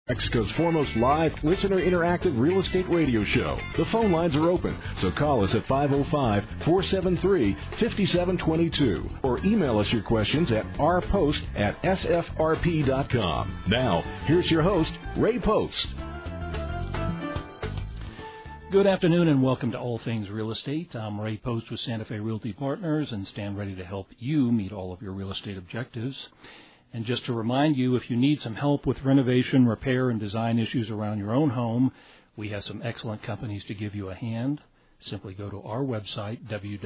Mexico's foremost live, listener interactive real estate radio show. The phone lines are open, so call us at 505-473-5722 or email us your questions at rpost@sfrp.com. Now, here's your host, Ray Post. Good afternoon and welcome to All Things Real Estate. I'm Ray Post with Santa Fe Realty Partners and stand ready to help you meet all of your real estate objectives. And just to remind you, if you need some help with renovation, repair, and design issues around your own home, we have some excellent companies to give you a hand. Simply go to our website,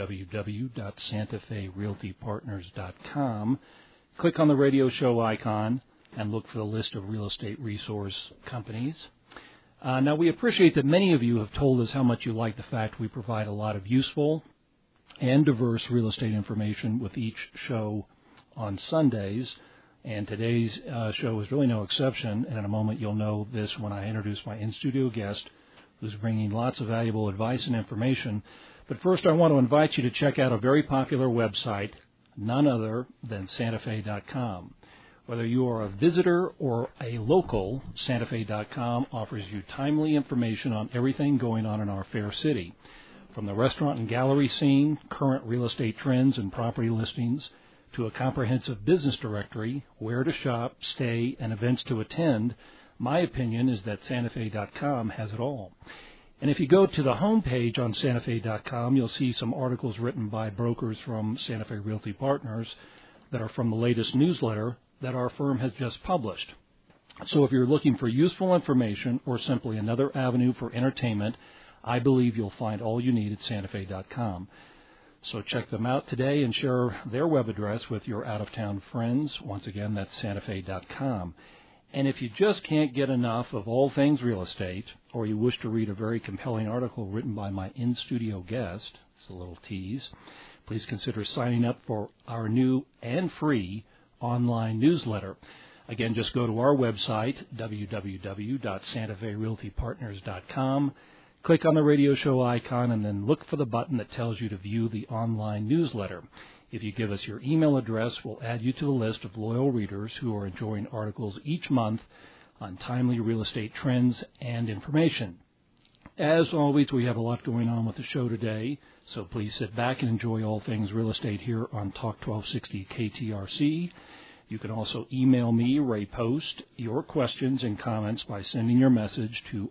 www.santaferealtypartners.com, click on the radio show icon, and look for the list of real estate resource companies. Now, we appreciate that many of you have told us how much you like the fact we provide a lot of useful and diverse real estate information with each show on Sundays. And today's show is really no exception, and in a moment you'll know this when I introduce my in-studio guest, who's bringing lots of valuable advice and information. But first I want to invite you to check out a very popular website, none other than SantaFe.com. Whether you are a visitor or a local, SantaFe.com offers you timely information on everything going on in our fair city, from the restaurant and gallery scene, current real estate trends and property listings, to a comprehensive business directory, where to shop, stay, and events to attend. My opinion is that SantaFe.com has it all. And if you go to the homepage on SantaFe.com, you'll see some articles written by brokers from Santa Fe Realty Partners that are from the latest newsletter that our firm has just published. So if you're looking for useful information or simply another avenue for entertainment, I believe you'll find all you need at SantaFe.com. So check them out today and share their web address with your out-of-town friends. Once again, that's SantaFe.com. And if you just can't get enough of all things real estate, or you wish to read a very compelling article written by my in-studio guest, it's a little tease, please consider signing up for our new and free online newsletter. Again, just go to our website, www.santaferealtypartners.com. Click on the radio show icon and then look for the button that tells you to view the online newsletter. If you give us your email address, we'll add you to the list of loyal readers who are enjoying articles each month on timely real estate trends and information. As always, we have a lot going on with the show today, so please sit back and enjoy all things real estate here on Talk 1260 KTRC. You can also email me, Ray Post, your questions and comments by sending your message to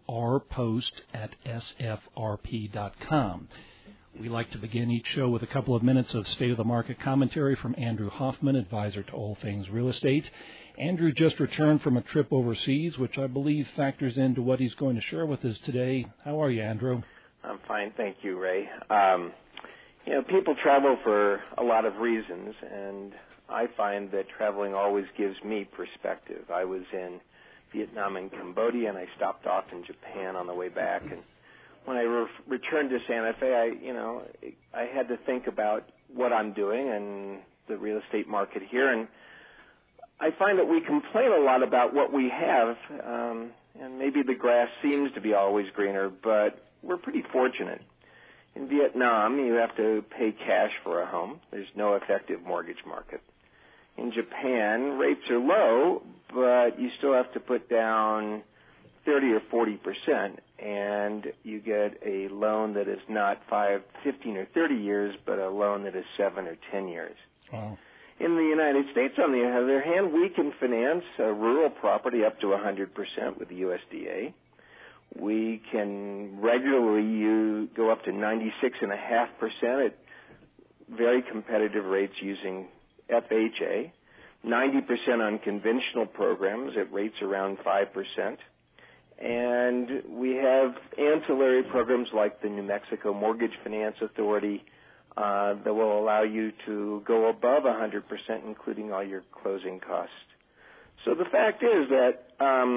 rpost@sfrp.com. We like to begin each show with a couple of minutes of state-of-the-market commentary from Andrew Hoffman, advisor to all things real estate. Andrew just returned from a trip overseas, which I believe factors into what he's going to share with us today. How are you, Andrew? I'm fine, thank you, Ray. People travel for a lot of reasons, and I find that traveling always gives me perspective. I was in Vietnam and Cambodia, and I stopped off in Japan on the way back. And when I returned to Santa Fe, I had to think about what I'm doing and the real estate market here. And I find that we complain a lot about what we have, and maybe the grass seems to be always greener, but we're pretty fortunate. In Vietnam, you have to pay cash for a home. There's no effective mortgage market. In Japan, rates are low, but you still have to put down 30 or 40%, and you get a loan that is not 5, 15, or 30 years, but a loan that is 7 or 10 years. Wow. In the United States, on the other hand, we can finance a rural property up to 100% with the USDA. We can regularly go up to 96.5% at very competitive rates using FHA, 90% on conventional programs at rates around 5%. And we have ancillary programs like the New Mexico Mortgage Finance Authority that will allow you to go above 100%, including all your closing costs. So the fact is that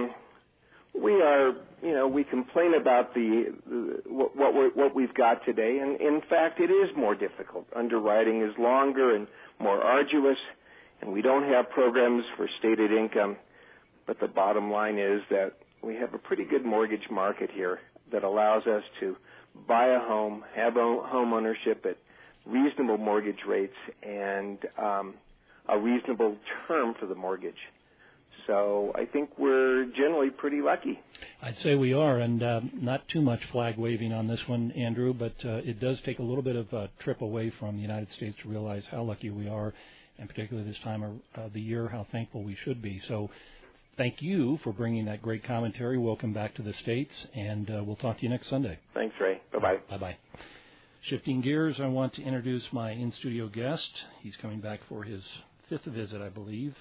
we complain about what we've got today, and in fact, it is more difficult. Underwriting is longer and more arduous, and we don't have programs for stated income. But the bottom line is that we have a pretty good mortgage market here that allows us to buy a home, have home ownership at reasonable mortgage rates, and a reasonable term for the mortgage. So I think we're generally pretty lucky. I'd say we are, and not too much flag waving on this one, Andrew, but it does take a little bit of a trip away from the United States to realize how lucky we are, and particularly this time of the year, how thankful we should be. So thank you for bringing that great commentary. Welcome back to the States, and we'll talk to you next Sunday. Thanks, Ray. Bye-bye. Bye-bye. Shifting gears, I want to introduce my in-studio guest. He's coming back for his fifth visit, I believe.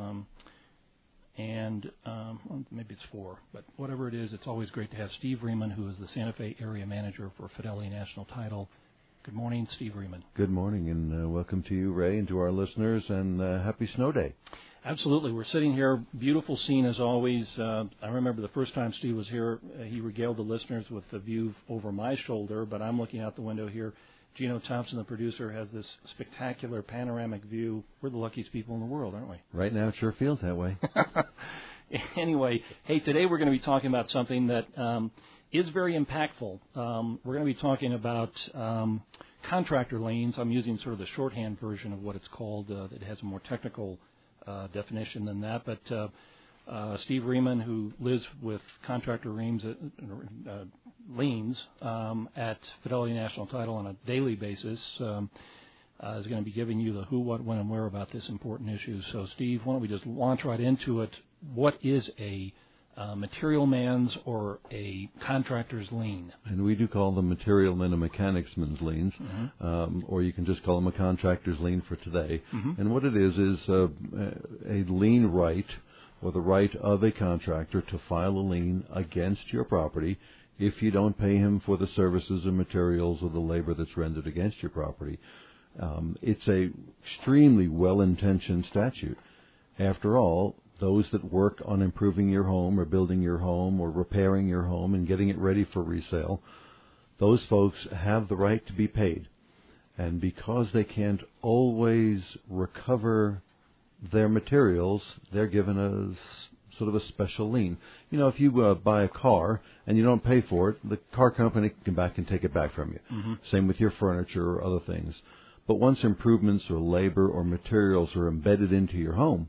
Maybe it's 4, but whatever it is, it's always great to have Steve Riemann, who is the Santa Fe area manager for Fidelity National Title. Good morning, Steve Riemann. Good morning, and welcome to you, Ray, and to our listeners, and happy snow day. Absolutely. We're sitting here, beautiful scene as always. I remember the first time Steve was here, he regaled the listeners with the view over my shoulder, but I'm looking out the window here. Gino Thompson, the producer, has this spectacular panoramic view. We're the luckiest people in the world, aren't we? Right now it sure feels that way. Anyway, hey, today we're going to be talking about something that is very impactful. We're going to be talking about contractor liens. I'm using sort of the shorthand version of what it's called. It has a more technical definition than that, but Steve Riemann, who lives with contractor liens at Fidelity National Title on a daily basis, is going to be giving you the who, what, when, and where about this important issue. So, Steve, why don't we just launch right into it? What is a material man's or a contractor's lien? And we do call them material men and mechanicsman's liens, or you can just call them a contractor's lien for today. And what it is a lien right, or the right of a contractor to file a lien against your property if you don't pay him for the services or materials or the labor that's rendered against your property. It's a extremely well-intentioned statute. After all, those that work on improving your home or building your home or repairing your home and getting it ready for resale, those folks have the right to be paid. And because they can't always recover their materials, they're given a sort of a special lien. You know, if you buy a car and you don't pay for it, the car company can come back and take it back from you. Same with your furniture or other things. But once improvements or labor or materials are embedded into your home,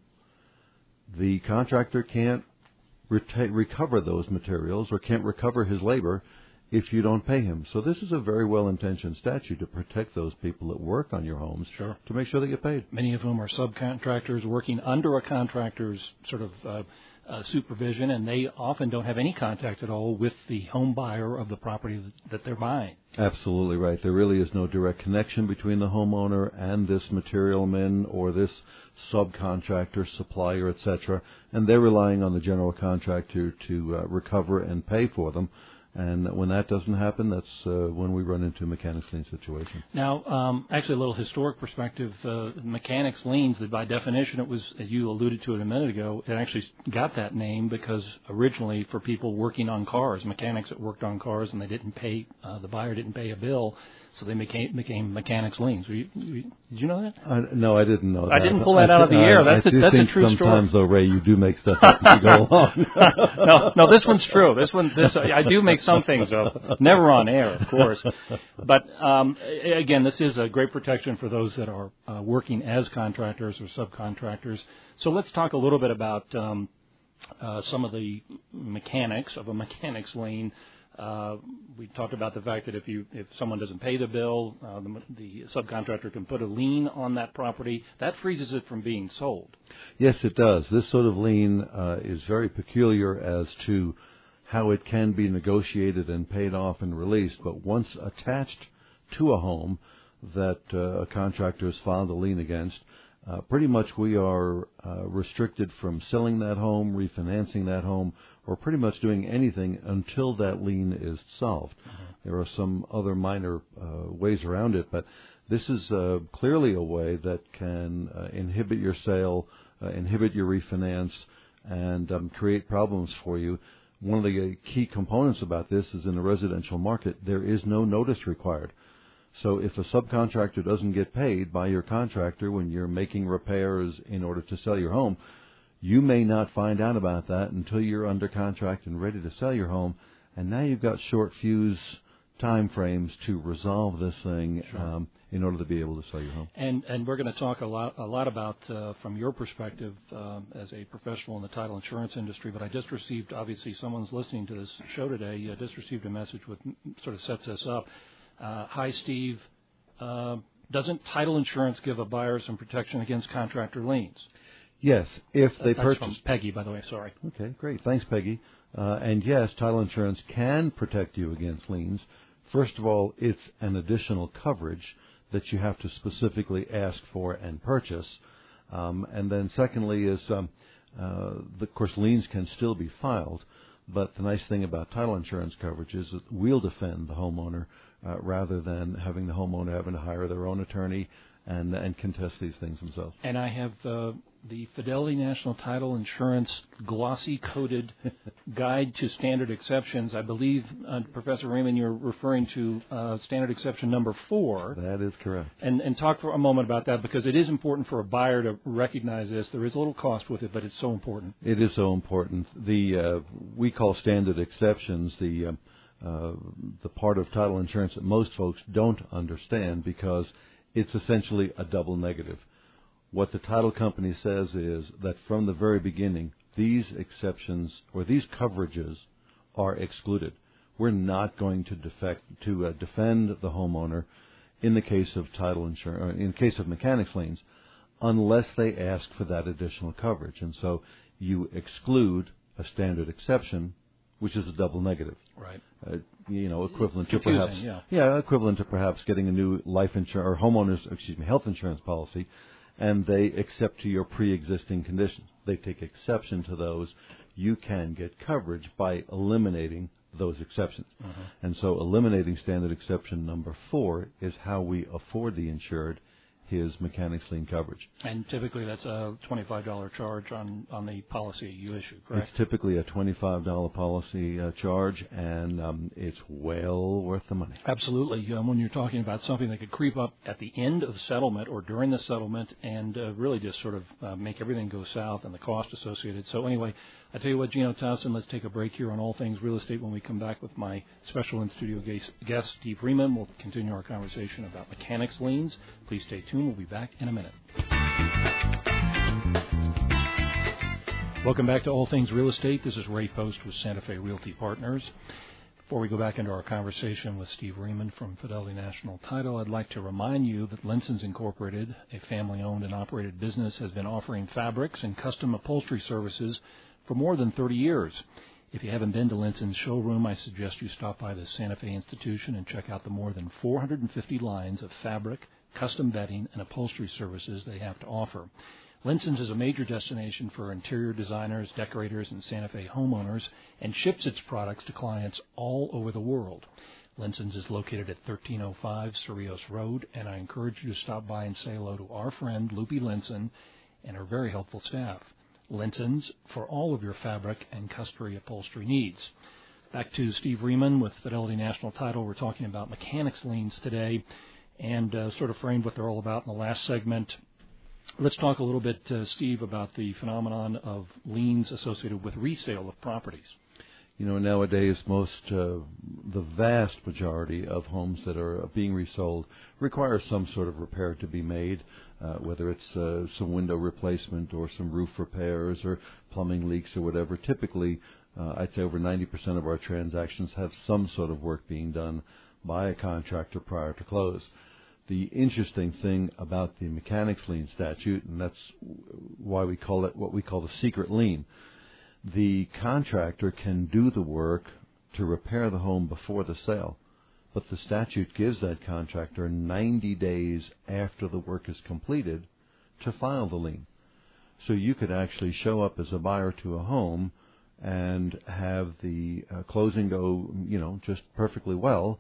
the contractor can't recover those materials or can't recover his labor if you don't pay him. So this is a very well-intentioned statute to protect those people that work on your homes, to make sure they get paid. Many of whom are subcontractors working under a contractor's sort of supervision, and they often don't have any contact at all with the home buyer of the property that they're buying. Absolutely right. There really is no direct connection between the homeowner and this material man or this subcontractor, supplier, etc., and they're relying on the general contractor to recover and pay for them. And when that doesn't happen, that's when we run into a mechanics lien situation. Now, actually, a little historic perspective. Mechanics liens, by definition, it was, as you alluded to it a minute ago, it actually got that name because originally for people working on cars, mechanics that worked on cars and they didn't pay, the buyer didn't pay a bill, so they became mechanics liens. Did you know that? No, I didn't know that. I didn't pull that out of the air. That's a true story. Sometimes, though, Ray, you do make stuff up as you go along. No, this one's true. I do make some things up. Never on air, of course. But again, this is a great protection for those that are working as contractors or subcontractors. So let's talk a little bit about some of the mechanics of a mechanics lien. We talked about the fact that if someone doesn't pay the bill, the subcontractor can put a lien on that property. That freezes it from being sold. Yes, it does. This sort of lien is very peculiar as to how it can be negotiated and paid off and released. But once attached to a home that a contractor has filed a lien against, pretty much we are restricted from selling that home, refinancing that home, or pretty much doing anything until that lien is solved. There are some other minor ways around it, but this is clearly a way that can inhibit your sale, inhibit your refinance, and create problems for you. One of the key components about this is in the residential market, there is no notice required. So if a subcontractor doesn't get paid by your contractor when you're making repairs in order to sell your home, you may not find out about that until you're under contract and ready to sell your home. And now you've got short fuse time frames to resolve this thing in order to be able to sell your home. And we're going to talk a lot about from your perspective as a professional in the title insurance industry. But I just received, obviously, someone's listening to this show today. I just received a message which sort of sets us up. Hi, Steve. Doesn't title insurance give a buyer some protection against contractor liens? Yes, if they purchase. From Peggy, by the way. Sorry. Okay, great. Thanks, Peggy. And yes, title insurance can protect you against liens. First of all, it's an additional coverage that you have to specifically ask for and purchase. And then secondly is, of course, liens can still be filed. But the nice thing about title insurance coverage is that we'll defend the homeowner rather than having the homeowner having to hire their own attorney and contest these things themselves. And I have the Fidelity National Title Insurance glossy-coated guide to standard exceptions. I believe, Professor Raymond, you're referring to standard exception number 4. That is correct. And talk for a moment about that, because it is important for a buyer to recognize this. There is a little cost with it, but it's so important. It is so important. We call standard exceptions the part of title insurance that most folks don't understand, because it's essentially a double negative. What the title company says is that from the very beginning, these exceptions or these coverages are excluded. We're not going to defend the homeowner in the case of title insurance, in case of mechanics liens, unless they ask for that additional coverage. And so you exclude a standard exception, which is a double negative. Right. Equivalent to perhaps equivalent to perhaps getting a new life insurance or health insurance policy, and they accept to your pre-existing conditions. They take exception to those. You can get coverage by eliminating those exceptions. Uh-huh. And so eliminating standard exception number 4 is how we afford the insured his mechanics lien coverage. And typically that's a $25 charge on the policy you issue, correct? It's typically a $25 policy charge, and it's well worth the money. Absolutely. When you're talking about something that could creep up at the end of settlement or during the settlement and really just sort of make everything go south and the cost associated. So anyway, I tell you what, Gino Townsend, let's take a break here on All Things Real Estate. When we come back with my special in-studio guest, Steve Riemann, we'll continue our conversation about mechanics liens. Please stay tuned. We'll be back in a minute. Welcome back to All Things Real Estate. This is Ray Post with Santa Fe Realty Partners. Before we go back into our conversation with Steve Riemann from Fidelity National Title, I'd like to remind you that Linson's Incorporated, a family-owned and operated business, has been offering fabrics and custom upholstery services for more than 30 years. If you haven't been to Linson's showroom, I suggest you stop by the Santa Fe Institution and check out the more than 450 lines of fabric, custom bedding, and upholstery services they have to offer. Linson's is a major destination for interior designers, decorators, and Santa Fe homeowners, and ships its products to clients all over the world. Linson's is located at 1305 Cerrillos Road, and I encourage you to stop by and say hello to our friend Lupe Linson and her very helpful staff. Linson's for all of your fabric and custom upholstery needs. Back to Steve Riemann with Fidelity National Title. We're talking about mechanics liens today and sort of framed what they're all about in the last segment. Let's talk a little bit, Steve, about the phenomenon of liens associated with resale of properties. Nowadays, the vast majority of homes that are being resold require some sort of repair to be made, whether it's some window replacement or some roof repairs or plumbing leaks or whatever. Typically, I'd say over 90% of our transactions have some sort of work being done by a contractor prior to close. The interesting thing about the mechanics lien statute, and that's why we call it what we call the secret lien, the contractor can do the work to repair the home before the sale, but the statute gives that contractor 90 days after the work is completed to file the lien. So you could actually show up as a buyer to a home and have the closing go, just perfectly well,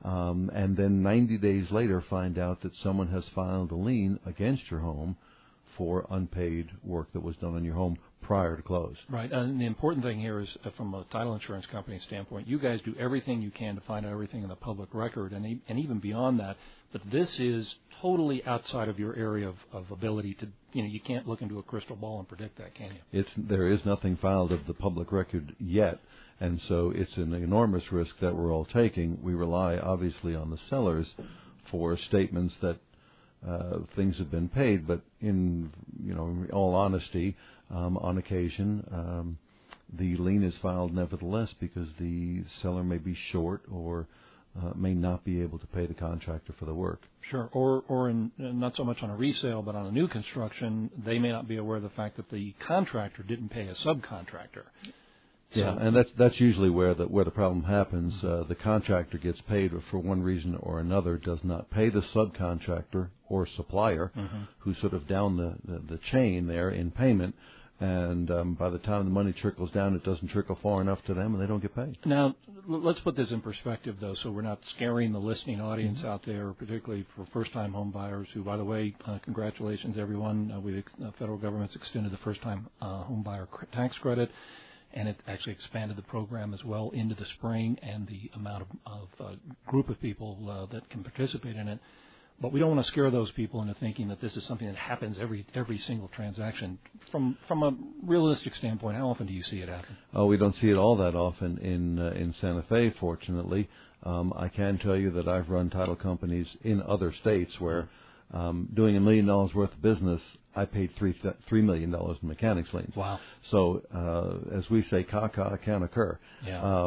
and then 90 days later find out that someone has filed a lien against your home for unpaid work that was done on your home prior to close. Right. And the important thing here is, from a title insurance company standpoint, you guys do everything you can to find out everything in the public record, and even beyond that. But this is totally outside of your area of ability to, you can't look into a crystal ball and predict that, can you? There is nothing filed of the public record yet. And so it's an enormous risk that we're all taking. We rely, obviously, on the sellers for statements that things have been paid, but in all honesty, on occasion, the lien is filed nevertheless because the seller may be short or may not be able to pay the contractor for the work. Sure. Or in, not so much on a resale, but on a new construction, they may not be aware of the fact that the contractor didn't pay a subcontractor. Yeah, and that's usually where the problem happens. The contractor gets paid, but for one reason or another does not pay the subcontractor or supplier, who's sort of down the chain there in payment. And by the time the money trickles down, it doesn't trickle far enough to them, and they don't get paid. Now, let's put this in perspective, though, so we're not scaring the listening audience out there, particularly for first-time home buyers who, by the way, congratulations, everyone. The federal government's extended the first-time home buyer tax credit, and it actually expanded the program as well into the spring and the amount of group of people that can participate in it. But we don't want to scare those people into thinking that this is something that happens every single transaction. From a realistic standpoint, how often do you see it happen? Oh, we don't see it all that often in Santa Fe, fortunately. I can tell you that I've run title companies in other states where doing $1 million worth of business, I paid $3 million in mechanics liens. Wow. So, as we say, caca can occur. Yeah.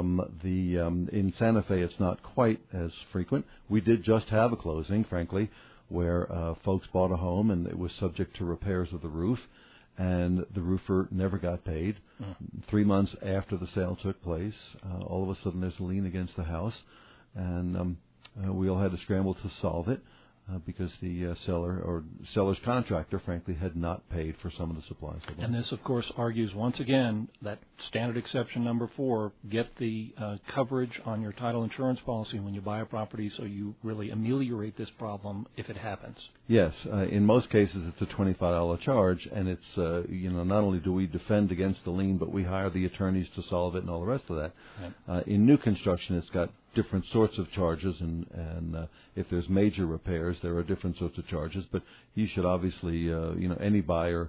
In Santa Fe, it's not quite as frequent. We did just have a closing, frankly, where folks bought a home and it was subject to repairs of the roof, and the roofer never got paid. 3 months after the sale took place, all of a sudden there's a lien against the house, and we all had to scramble to solve it. Because the seller's contractor, frankly, had not paid for some of the supplies. And this, of course, argues once again that standard exception number 4, get the coverage on your title insurance policy when you buy a property so you really ameliorate this problem if it happens. Yes. In most cases, it's a $25 charge, and it's, not only do we defend against the lien, but we hire the attorneys to solve it and all the rest of that. Right. In new construction, it's got different sorts of charges, and if there's major repairs, there are different sorts of charges. But you should obviously, any buyer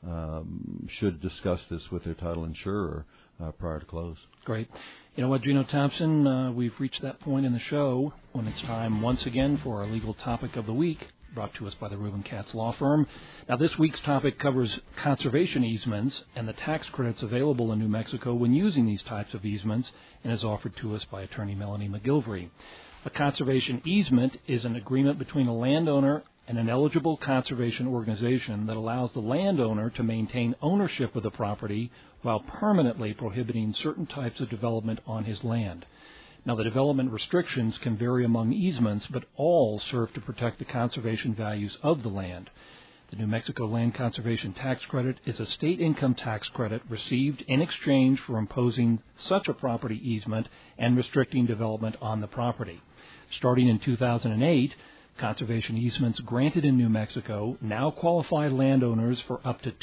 should discuss this with their title insurer prior to close. Great. You know what, Gino Thompson, we've reached that point in the show when it's time once again for our legal topic of the week, brought to us by the Reuben Katz Law Firm. Now, this week's topic covers conservation easements and the tax credits available in New Mexico when using these types of easements, and is offered to us by attorney Melanie McGilvery. A conservation easement is an agreement between a landowner and an eligible conservation organization that allows the landowner to maintain ownership of the property while permanently prohibiting certain types of development on his land. Now, the development restrictions can vary among easements, but all serve to protect the conservation values of the land. The New Mexico Land Conservation Tax Credit is a state income tax credit received in exchange for imposing such a property easement and restricting development on the property. Starting in 2008, conservation easements granted in New Mexico now qualify landowners for up to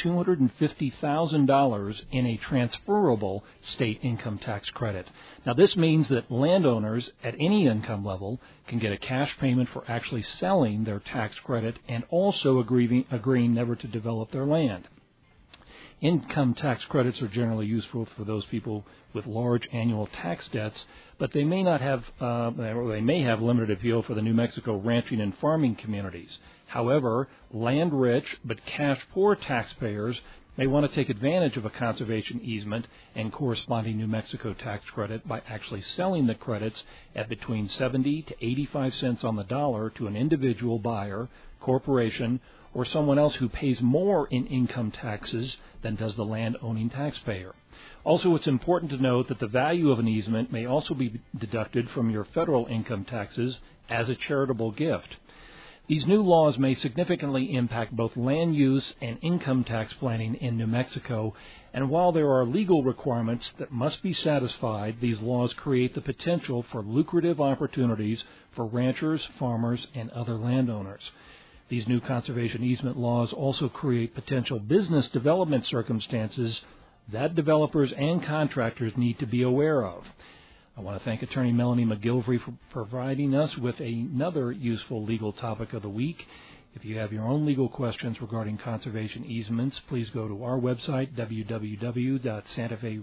$250,000 in a transferable state income tax credit. Now, this means that landowners at any income level can get a cash payment for actually selling their tax credit and also agreeing never to develop their land. Income tax credits are generally useful for those people with large annual tax debts, but they may not have, they may have limited appeal for the New Mexico ranching and farming communities. However, land-rich but cash-poor taxpayers may want to take advantage of a conservation easement and corresponding New Mexico tax credit by actually selling the credits at between 70 to 85 cents on the dollar to an individual buyer, corporation, or someone else who pays more in income taxes than does the land-owning taxpayer. Also, it's important to note that the value of an easement may also be deducted from your federal income taxes as a charitable gift. These new laws may significantly impact both land use and income tax planning in New Mexico, and while there are legal requirements that must be satisfied, these laws create the potential for lucrative opportunities for ranchers, farmers, and other landowners. These new conservation easement laws also create potential business development circumstances that developers and contractors need to be aware of. I want to thank attorney Melanie McGilvery for providing us with another useful legal topic of the week. If you have your own legal questions regarding conservation easements, please go to our website,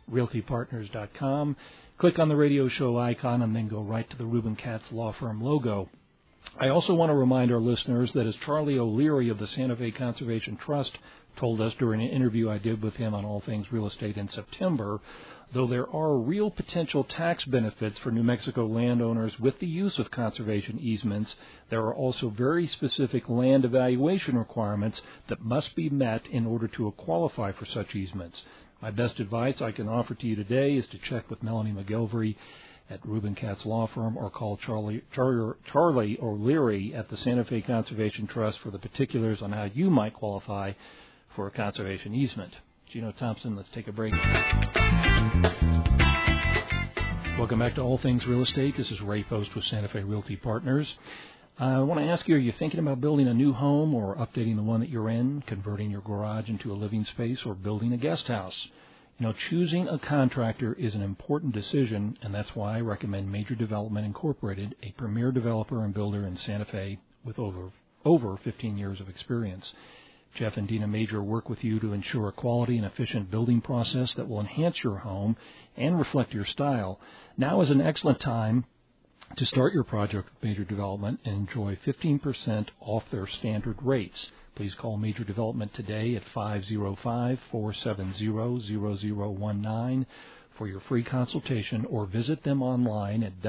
realtypartners.com. Click on the radio show icon and then go right to the Reuben Katz Law Firm logo. I also want to remind our listeners that as Charlie O'Leary of the Santa Fe Conservation Trust told us during an interview I did with him on All Things Real Estate in September, though there are real potential tax benefits for New Mexico landowners with the use of conservation easements, there are also very specific land evaluation requirements that must be met in order to qualify for such easements. My best advice I can offer to you today is to check with Melanie McGilvery at Reuben Katz Law Firm or call Charlie O'Leary at the Santa Fe Conservation Trust for the particulars on how you might qualify for a conservation easement. Gino Thompson, let's take a break. Welcome back to All Things Real Estate. This is Ray Post with Santa Fe Realty Partners. I want to ask you, are you thinking about building a new home or updating the one that you're in, converting your garage into a living space, or building a guest house? You know, choosing a contractor is an important decision, and that's why I recommend Major Development Incorporated, a premier developer and builder in Santa Fe with over 15 years of experience. Jeff and Dina Major work with you to ensure a quality and efficient building process that will enhance your home and reflect your style. Now is an excellent time to start your project with Major Development and enjoy 15% off their standard rates. Please call Major Development today at 505-470-0019 for your free consultation, or visit them online at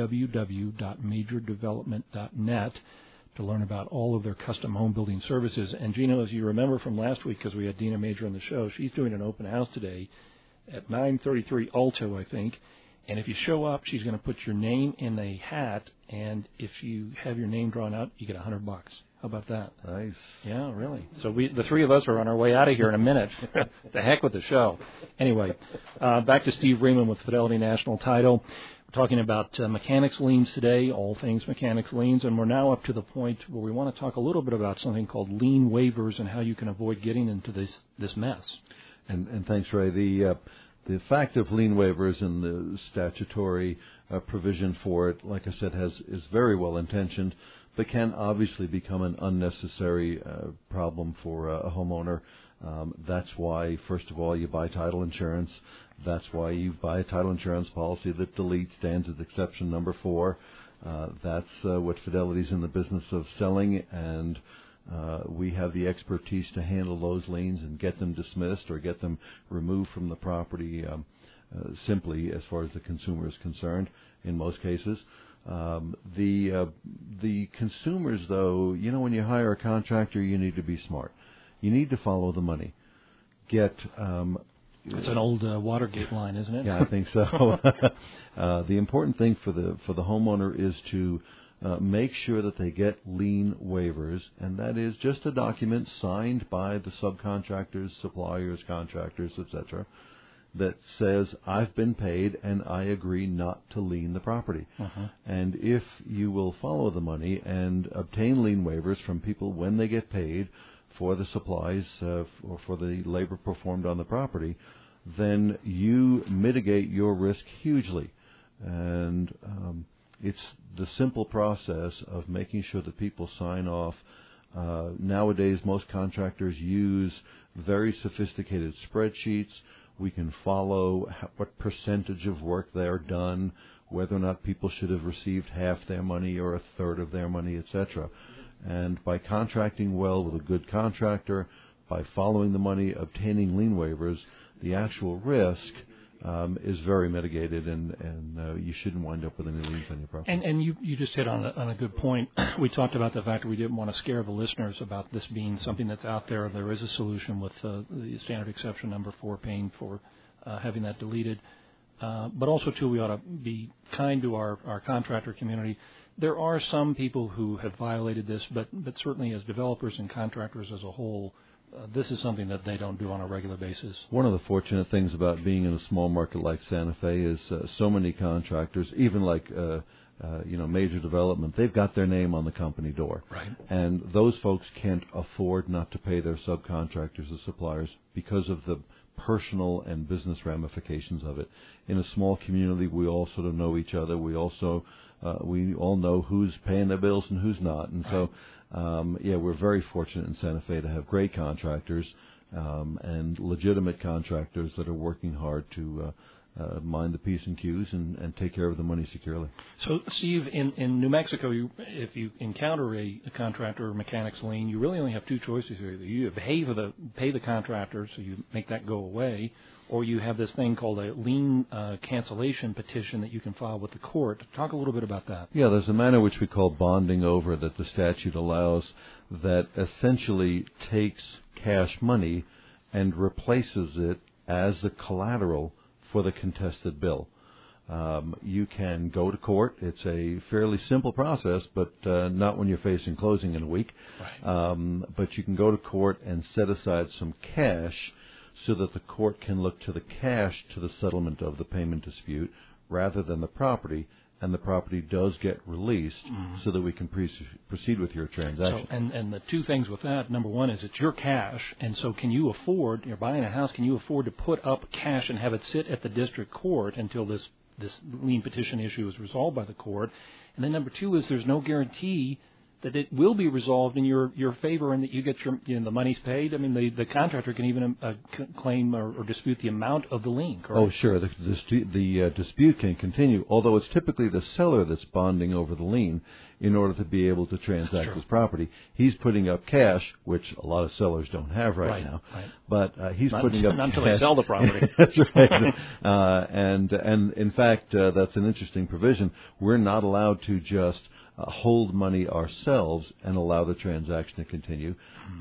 www.majordevelopment.net to learn about all of their custom home building services. And Gino, as you remember from last week, because we had Dina Major on the show, she's doing an open house today at 933 Alto, I think. And if you show up, she's going to put your name in a hat, and if you have your name drawn out, you get $100. How about that? Nice. Yeah, really. So the three of us are on our way out of here in a minute. The heck with the show. Anyway, back to Steve Riemann with Fidelity National Title. We're talking about mechanics liens today, all things mechanics liens, and we're now up to the point where we want to talk a little bit about something called lien waivers and how you can avoid getting into this mess. And thanks, Ray. The fact of lien waivers and the statutory provision for it, like I said, is very well intentioned, but can obviously become an unnecessary problem for a homeowner. That's why, first of all, you buy title insurance. That's why you buy a title insurance policy that deletes Dan's exception number 4. That's what Fidelity's in the business of selling, and we have the expertise to handle those liens and get them dismissed or get them removed from the property simply as far as the consumer is concerned in most cases. The consumers, though, you know, when you hire a contractor, you need to be smart. You need to follow the money. It's an old Watergate line, isn't it? Yeah, I think so. The important thing for the homeowner is to make sure that they get lien waivers, and that is just a document signed by the subcontractors, suppliers, contractors, etc., that says, I've been paid and I agree not to lien the property. Uh-huh. And if you will follow the money and obtain lien waivers from people when they get paid for the supplies or for the labor performed on the property, then you mitigate your risk hugely. And it's the simple process of making sure that people sign off. Nowadays, most contractors use very sophisticated spreadsheets. We can follow what percentage of work they're done, whether or not people should have received half their money or a third of their money, etc. And by contracting well with a good contractor, by following the money, obtaining lien waivers, the actual risk is very mitigated, and you shouldn't wind up with any liens on your property. And you just hit on a good point. We talked about the fact that we didn't want to scare the listeners about this being something that's out there. There is a solution with the standard exception number 4, paying for having that deleted. But also, too, we ought to be kind to our contractor community. There are some people who have violated this, but certainly as developers and contractors as a whole, this is something that they don't do on a regular basis. One of the fortunate things about being in a small market like Santa Fe is so many contractors, even like Major Development, they've got their name on the company door. Right. And those folks can't afford not to pay their subcontractors or suppliers because of the personal and business ramifications of it. In a small community, we all sort of know each other. We also we all know who's paying their bills and who's not. And so, we're very fortunate in Santa Fe to have great contractors and legitimate contractors that are working hard to mind the P's and Q's and take care of the money securely. So, Steve, in New Mexico, if you encounter a contractor or mechanics lien, you really only have two choices here. You pay the contractor, so you make that go away, or you have this thing called a lien cancellation petition that you can file with the court. Talk a little bit about that. Yeah, there's a manner which we call bonding over that the statute allows that essentially takes cash money and replaces it as the collateral for the contested bill. You can go to court. It's a fairly simple process, but not when you're facing closing in a week. Right. But you can go to court and set aside some cash so that the court can look to the cash to the settlement of the payment dispute rather than the property, and the property does get released so that we can proceed with your transaction. So, and the two things with that, number one is it's your cash, and so can you afford, you're buying a house, can you afford to put up cash and have it sit at the district court until this lien petition issue is resolved by the court? And then number two is there's no guarantee that it will be resolved in your favor and that you get the money's paid. I mean, the contractor can even claim or dispute the amount of the lien, correct? Oh, sure. The dispute can continue, although it's typically the seller that's bonding over the lien in order to be able to transact his property. He's putting up cash, which a lot of sellers don't have right now. Right. But he's putting up not cash. until they sell the property. That's right. And in fact, that's an interesting provision. We're not allowed to just hold money ourselves and allow the transaction to continue.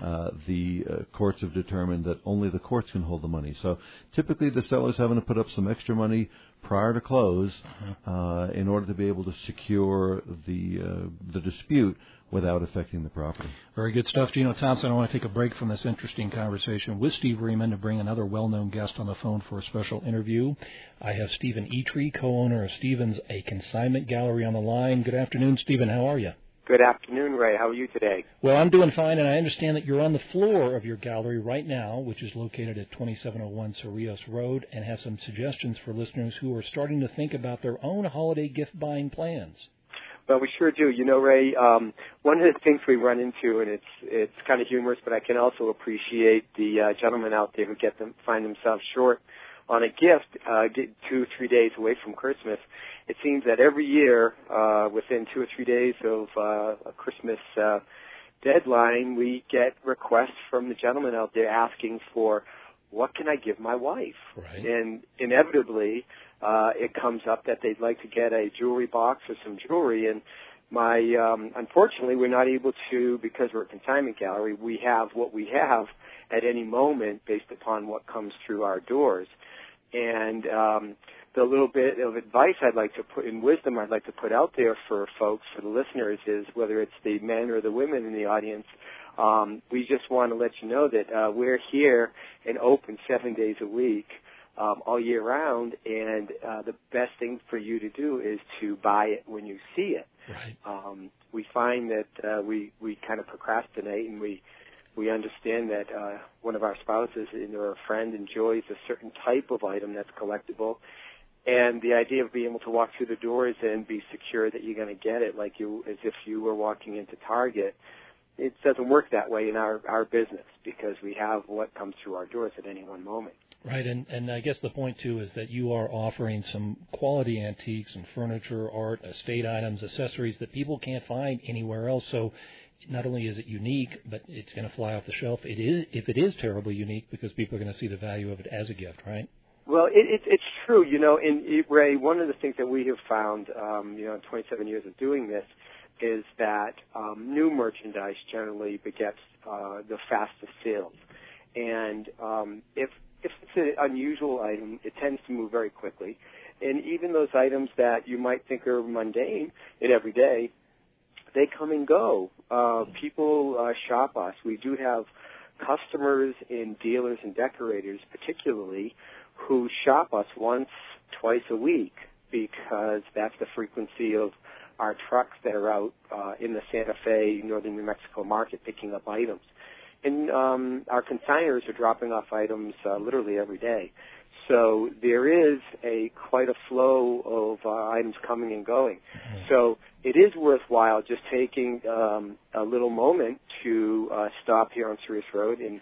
The courts have determined that only the courts can hold the money. So typically the seller's having to put up some extra money prior to close in order to be able to secure the dispute without affecting the property. Very good stuff, Gino Thompson. I want to take a break from this interesting conversation with Steve Riemann to bring another well-known guest on the phone for a special interview. I have Stephen Eatry, co-owner of Stephen's A Consignment Gallery, on the line. Good afternoon, Stephen. How are you? Good afternoon, Ray. How are you today? Well, I'm doing fine, and I understand that you're on the floor of your gallery right now, which is located at 2701 Cerrillos Road, and have some suggestions for listeners who are starting to think about their own holiday gift-buying plans. Well, we sure do. You know, Ray, one of the things we run into, and it's kind of humorous, but I can also appreciate the gentlemen out there who find themselves short on a gift, get 2 or 3 days away from Christmas. It seems that every year, within 2 or 3 days of a Christmas deadline, we get requests from the gentlemen out there asking for, what can I give my wife? Right. And inevitably, it comes up that they'd like to get a jewelry box or some jewelry, and unfortunately, we're not able to, because we're a consignment gallery, we have what we have at any moment based upon what comes through our doors. And the little bit of advice I'd like to put in wisdom I'd like to put out there for folks, for the listeners, is whether it's the men or the women in the audience, we just want to let you know that we're here and open 7 days a week, all year round, and the best thing for you to do is to buy it when you see it. Right. We find that we kind of procrastinate, and we understand that one of our spouses or a friend enjoys a certain type of item that's collectible, and the idea of being able to walk through the doors and be secure that you're going to get it as if you were walking into Target, it doesn't work that way in our business, because we have what comes through our doors at any one moment. Right, and I guess the point, too, is that you are offering some quality antiques and furniture, art, estate items, accessories that people can't find anywhere else. So not only is it unique, but it's going to fly off the shelf. If it is terribly unique, because people are going to see the value of it as a gift, right? Well, it's true, and Ray, one of the things that we have found, in 27 years of doing this, is that new merchandise generally begets the fastest sales. And if it's an unusual item, it tends to move very quickly. And even those items that you might think are mundane and everyday, they come and go. People shop us. We do have customers and dealers and decorators particularly who shop us once, twice a week, because that's the frequency of our trucks that are out in the Santa Fe, northern New Mexico market picking up items. And our consigners are dropping off items literally every day. So there is quite a flow of items coming and going. Mm-hmm. So it is worthwhile just taking a little moment to stop here on Cerrillos Road and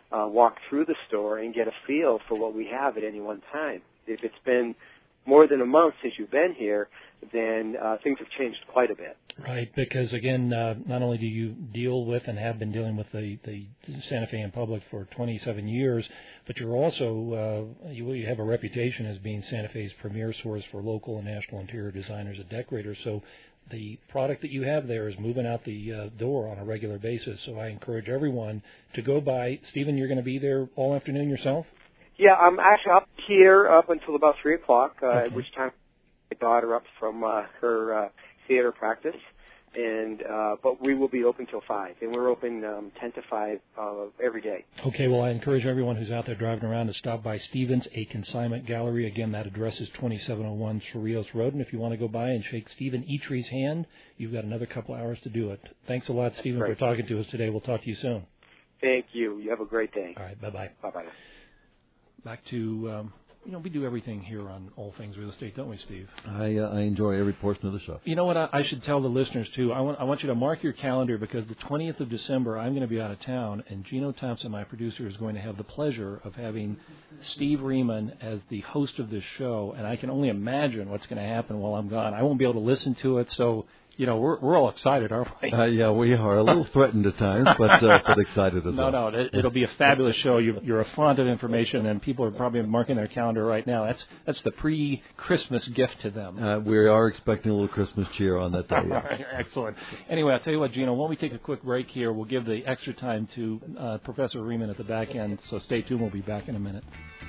walk through the store and get a feel for what we have at any one time. If it's been more than a month since you've been here, then things have changed quite a bit. Right, because again, not only do you deal with and have been dealing with the Santa Fe in public for 27 years, but you're also, you have a reputation as being Santa Fe's premier source for local and national interior designers and decorators. So the product that you have there is moving out the door on a regular basis. So I encourage everyone to go by. Stephen, you're going to be there all afternoon yourself? Yeah, I'm actually up here up until about 3 o'clock, at which time my daughter up from her theater practice, and but we will be open till 5, and we're open 10 to 5 every day. Okay, well, I encourage everyone who's out there driving around to stop by Stevens, a consignment gallery. Again, that address is 2701 Cerrillos Road, and if you want to go by and shake Stephen Eitree's hand, you've got another couple hours to do it. Thanks a lot, Stephen, for talking to us today. We'll talk to you soon. Thank you. You have a great day. All right, bye-bye. Bye-bye. Back to, we do everything here on All Things Real Estate, don't we, Steve? I enjoy every portion of the show. You know what? I should tell the listeners, too. I want you to mark your calendar because the 20th of December, I'm going to be out of town, and Gino Thompson, my producer, is going to have the pleasure of having Steve Riemann as the host of this show, and I can only imagine what's going to happen while I'm gone. I won't be able to listen to it, so... we're all excited, aren't we? Yeah, we are a little threatened at times, but excited as well. No, it'll be a fabulous show. You're a font of information, and people are probably marking their calendar right now. That's the pre-Christmas gift to them. We are expecting a little Christmas cheer on that day. Yeah. Excellent. Anyway, I'll tell you what, Gino, why don't we take a quick break here? We'll give the extra time to Professor Riemann at the back end, so stay tuned. We'll be back in a minute.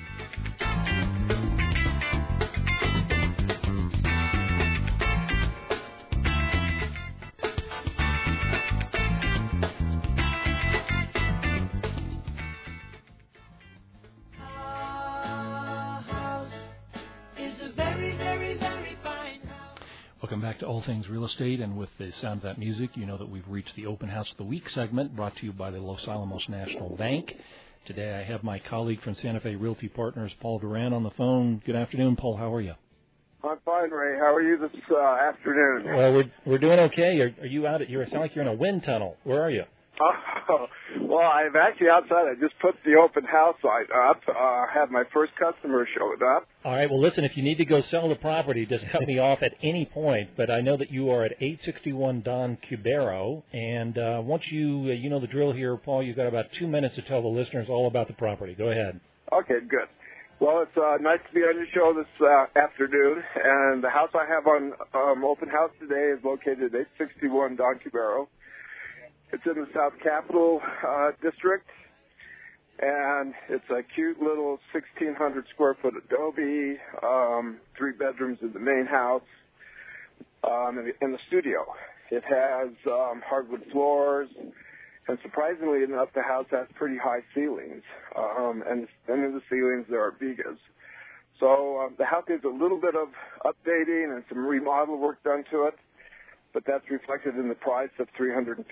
Welcome back to All Things Real Estate, and with the sound of that music, you know that we've reached the Open House of the Week segment brought to you by the Los Alamos National Bank. Today I have my colleague from Santa Fe Realty Partners, Paul Duran, on the phone. Good afternoon, Paul. How are you? I'm fine, Ray. How are you this afternoon? Well, we're doing okay. Are you out? You sound like you're in a wind tunnel. Where are you? Oh, well, I'm actually outside. I just put the open house light up. Had my first customer showed up. All right. Well, listen, if you need to go sell the property, just cut me off at any point. But I know that you are at 861 Don Cubero. And once you know the drill here, Paul, you've got about 2 minutes to tell the listeners all about the property. Go ahead. Okay, good. Well, it's nice to be on your show this afternoon. And the house I have on open house today is located at 861 Don Cubero. It's in the South Capitol District, and it's a cute little 1,600 square foot adobe, 3 bedrooms in the main house, in the studio. It has hardwood floors, and surprisingly enough, the house has pretty high ceilings, and in the ceilings there are vigas. So the house needs a little bit of updating and some remodel work done to it, but that's reflected in the price of $350,000.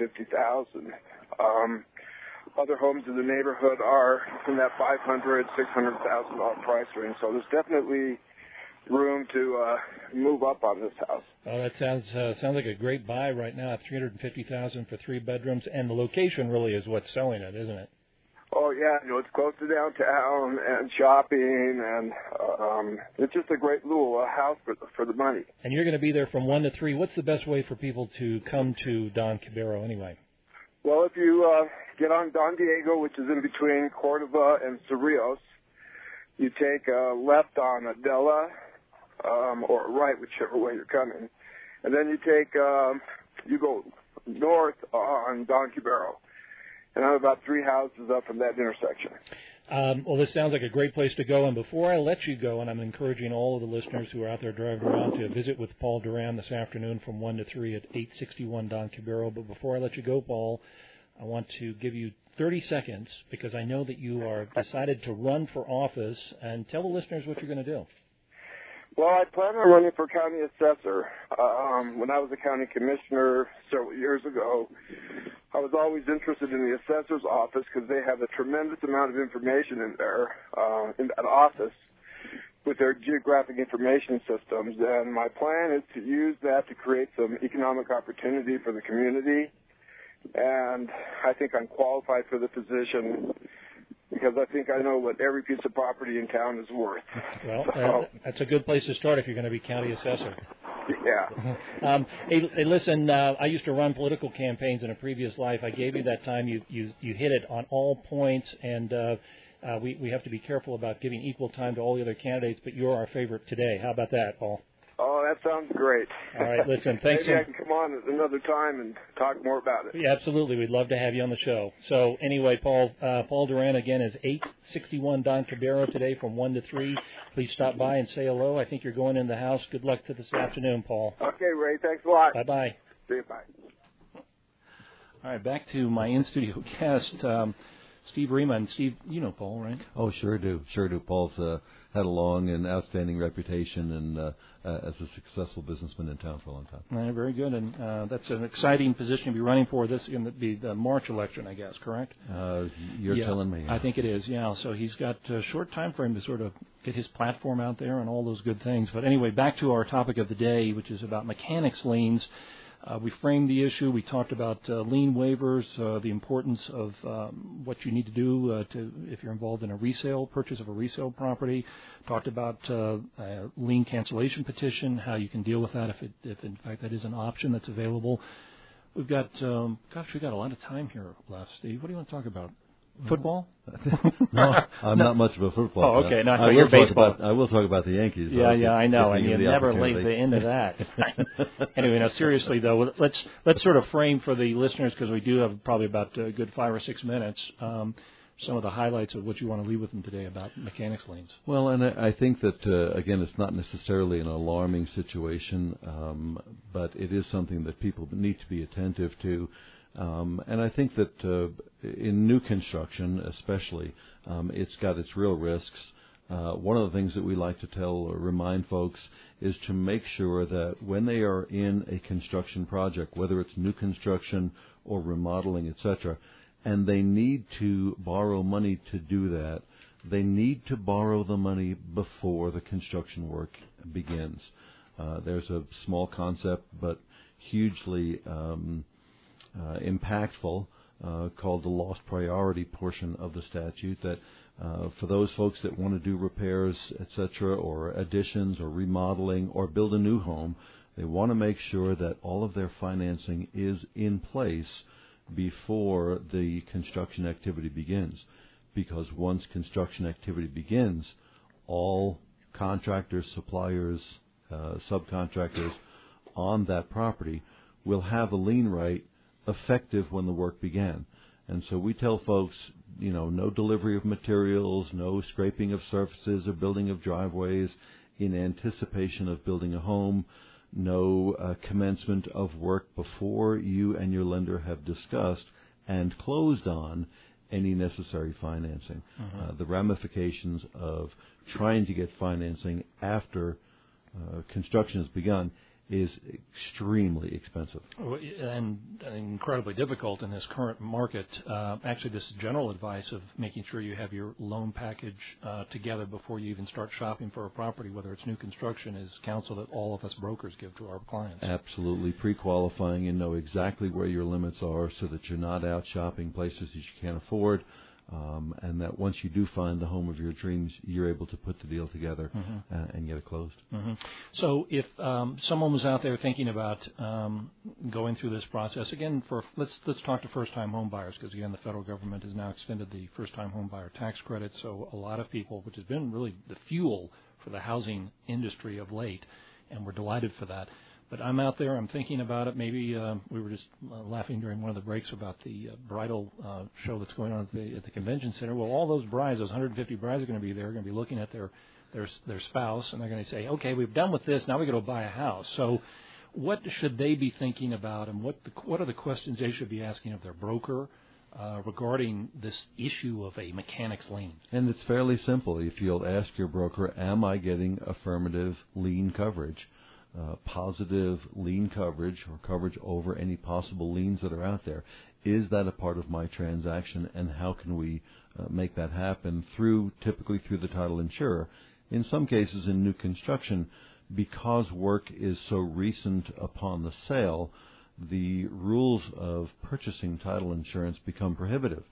Other homes in the neighborhood are in that $500,000, $600,000 price range. So there's definitely room to move up on this house. Well, that sounds like a great buy right now at $350,000 for 3 bedrooms, and the location really is what's selling it, isn't it? Oh yeah, it's close to downtown and shopping, and it's just a great little house for the money. And you're going to be there from 1 to 3. What's the best way for people to come to Don Cubero anyway? Well, if you get on Don Diego, which is in between Cordova and Cerrillos, you take a left on Adela, or a right, whichever way you're coming, and then you go north on Don Cubero. And I'm about 3 houses up from that intersection. Well, this sounds like a great place to go. And before I let you go, and I'm encouraging all of the listeners who are out there driving around to visit with Paul Duran this afternoon from 1 to 3 at 861 Don Cubero. But before I let you go, Paul, I want to give you 30 seconds because I know that you are decided to run for office. And tell the listeners what you're going to do. Well, I plan on running for county assessor. When I was a county commissioner several years ago, I was always interested in the assessor's office because they have a tremendous amount of information in there, in that office, with their geographic information systems. And my plan is to use that to create some economic opportunity for the community. And I think I'm qualified for the position because I think I know what every piece of property in town is worth. Well, that's a good place to start if you're going to be county assessor. Yeah. Hey, listen, I used to run political campaigns in a previous life. I gave you that time. You hit it on all points, and we have to be careful about giving equal time to all the other candidates, but you're our favorite today. How about that, Paul? Oh, that sounds great. All right, listen, thanks. Maybe I can come on at another time and talk more about it. Yeah, absolutely. We'd love to have you on the show. So anyway, Paul Duran, again, is 861 Don Cabero today from 1 to 3. Please stop by and say hello. I think you're going in the house. Good luck to this afternoon, Paul. Okay, Ray. Thanks a lot. Bye-bye. See you. Bye. All right, back to my in-studio guest, Steve Riemann. Steve, you know Paul, right? Oh, sure do. Paul's had a long and outstanding reputation and as a successful businessman in town for a long time. Very good, and that's an exciting position to be running for. This is going to be the March election, I guess, correct? You're telling me. I think it is, yeah. So he's got a short time frame to sort of get his platform out there and all those good things. But anyway, back to our topic of the day, which is about mechanics liens. We framed the issue. We talked about lien waivers, the importance of what you need to do if you're involved in a purchase of a resale property. Talked about lien cancellation petition, how you can deal with that if in fact that is an option that's available. We've got, we've got a lot of time here left, Steve. What do you want to talk about? Football? No, I'm not much of a football fan. Oh, okay. Not I your baseball. I will talk about the Yankees. Yeah, I know, and you never leave the end of that. Anyway, now seriously though, let's sort of frame for the listeners, because we do have probably about a good 5 or 6 minutes. Some of the highlights of what you want to leave with them today about mechanics liens. Well, and I think that, again, it's not necessarily an alarming situation, but it is something that people need to be attentive to. And I think that in new construction especially, it's got its real risks. One of the things that we like to tell or remind folks is to make sure that when they are in a construction project, whether it's new construction or remodeling, etc., and they need to borrow money to do that, they need to borrow the money before the construction work begins. There's a small concept but hugely impactful called the lost priority portion of the statute, that for those folks that want to do repairs, etc., or additions or remodeling or build a new home, they want to make sure that all of their financing is in place before the construction activity begins. Because once construction activity begins, all contractors, suppliers, subcontractors on that property will have a lien right effective when the work began. And so we tell folks, no delivery of materials, no scraping of surfaces or building of driveways in anticipation of building a home, no commencement of work before you and your lender have discussed and closed on any necessary financing. The ramifications of trying to get financing after construction has begun is extremely expensive. And incredibly difficult in this current market. Actually, this is general advice of making sure you have your loan package together before you even start shopping for a property, whether it's new construction, is counsel that all of us brokers give to our clients. Absolutely. Pre-qualifying and know exactly where your limits are so that you're not out shopping places that you can't afford. And that once you do find the home of your dreams, you're able to put the deal together and get it closed. So if someone was out there thinking about going through this process, again, let's talk to first-time home buyers, because, again, the federal government has now extended the first-time home buyer tax credit. So a lot of people, which has been really the fuel for the housing industry of late, and we're delighted for that. But I'm out there, I'm thinking about it. Maybe we were just laughing during one of the breaks about the bridal show that's going on at the convention center. Well, all those brides, those 150 brides are going to be there, going to be looking at their spouse, and they're going to say, okay, we've done with this, now we're going to buy a house. So what should they be thinking about, and what are the questions they should be asking of their broker regarding this issue of a mechanics lien? And it's fairly simple. If you'll ask your broker, am I getting affirmative lien coverage? Positive lien coverage or coverage over any possible liens that are out there. Is that a part of my transaction, and how can we make that happen typically through the title insurer? In some cases in new construction, because work is so recent upon the sale, the rules of purchasing title insurance become prohibitive.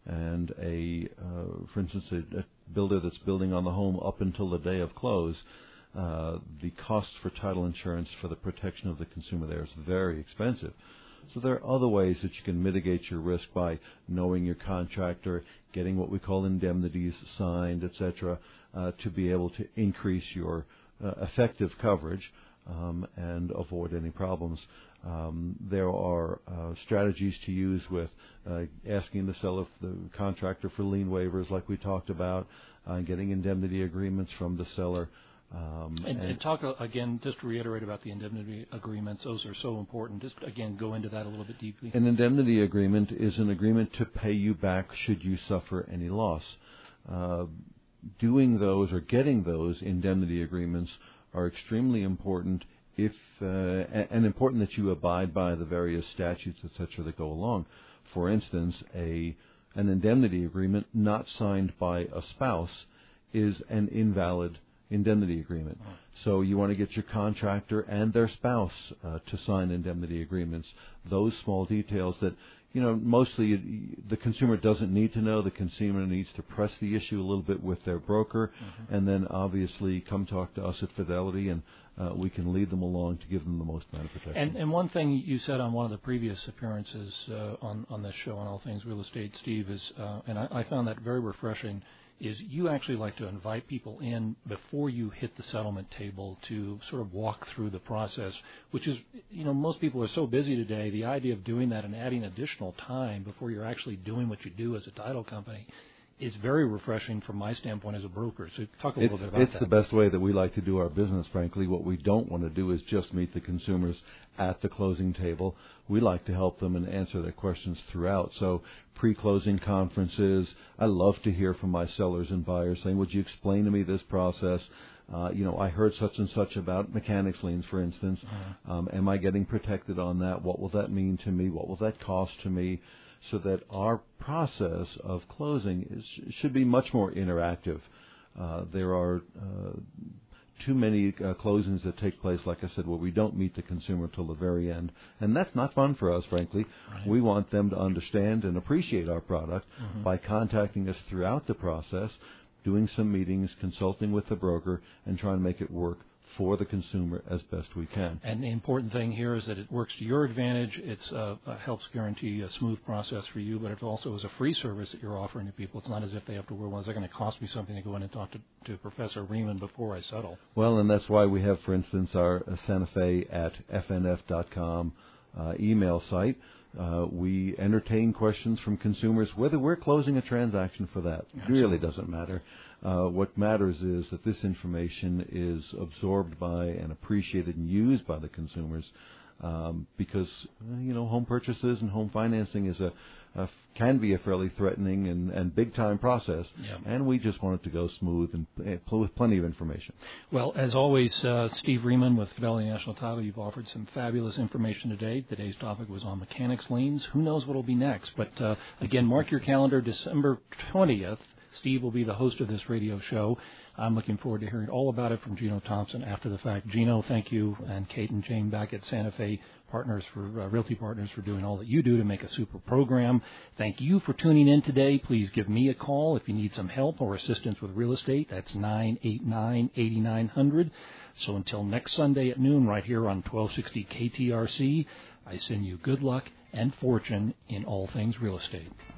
and for instance, a builder that's building on the home up until the day of close, the costs for title insurance for the protection of the consumer there is very expensive. So there are other ways that you can mitigate your risk by knowing your contractor, getting what we call indemnities signed, etc., to be able to increase your effective coverage and avoid any problems. There are strategies to use with asking the contractor for lien waivers, like we talked about, getting indemnity agreements from the seller. And talk again, just to reiterate about the indemnity agreements. Those are so important. Just again, go into that a little bit deeply. An indemnity agreement is an agreement to pay you back should you suffer any loss. Doing those or getting those indemnity agreements are extremely important and important that you abide by the various statutes, etc., that go along. For instance, an indemnity agreement not signed by a spouse is an invalid indemnity agreement. So you want to get your contractor and their spouse to sign indemnity agreements. Those small details that, mostly the consumer doesn't need to know. The consumer needs to press the issue a little bit with their broker, and then obviously come talk to us at Fidelity, and we can lead them along to give them the most amount of protection. And one thing you said on one of the previous appearances on this show on All Things Real Estate, Steve, is, and I found that very refreshing, is you actually like to invite people in before you hit the settlement table to sort of walk through the process, which is, most people are so busy today. The idea of doing that and adding additional time before you're actually doing what you do as a title company is very refreshing from my standpoint as a broker. So talk a little bit about that. It's the best way that we like to do our business, frankly. What we don't want to do is just meet the consumers at the closing table. We like to help them and answer their questions throughout. So pre-closing conferences, I love to hear from my sellers and buyers saying, would you explain to me this process? I heard such and such about mechanics liens, for instance. Am I getting protected on that? What will that mean to me? What will that cost to me? So that our process of closing should be much more interactive. There are too many closings that take place, like I said, where we don't meet the consumer till the very end. And that's not fun for us, frankly. Right. We want them to understand and appreciate our product by contacting us throughout the process, doing some meetings, consulting with the broker, and trying to make it work for the consumer as best we can. And the important thing here is that it works to your advantage. It helps guarantee a smooth process for you, but it also is a free service that you're offering to people. It's not as if they have to worry, well, is it going to cost me something to go in and talk to Professor Riemann before I settle? Well, and that's why we have, for instance, our Santa Fe at fnf.com email site. We entertain questions from consumers, whether we're closing a transaction for that. Absolutely. It really doesn't matter. What matters is that this information is absorbed by and appreciated and used by the consumers, because home purchases and home financing is can be a fairly threatening and big time process, and we just want it to go smooth and with plenty of information. Well, as always, Steve Riemann with Fidelity National Title, you've offered some fabulous information today. Today's topic was on mechanics liens. Who knows what will be next? But again, mark your calendar, December 20th. Steve will be the host of this radio show. I'm looking forward to hearing all about it from Gino Thompson after the fact. Gino, thank you, and Kate and Jane back at Santa Fe Realty Partners for doing all that you do to make a super program. Thank you for tuning in today. Please give me a call if you need some help or assistance with real estate. That's 989-8900. So until next Sunday at noon right here on 1260 KTRC, I send you good luck and fortune in all things real estate.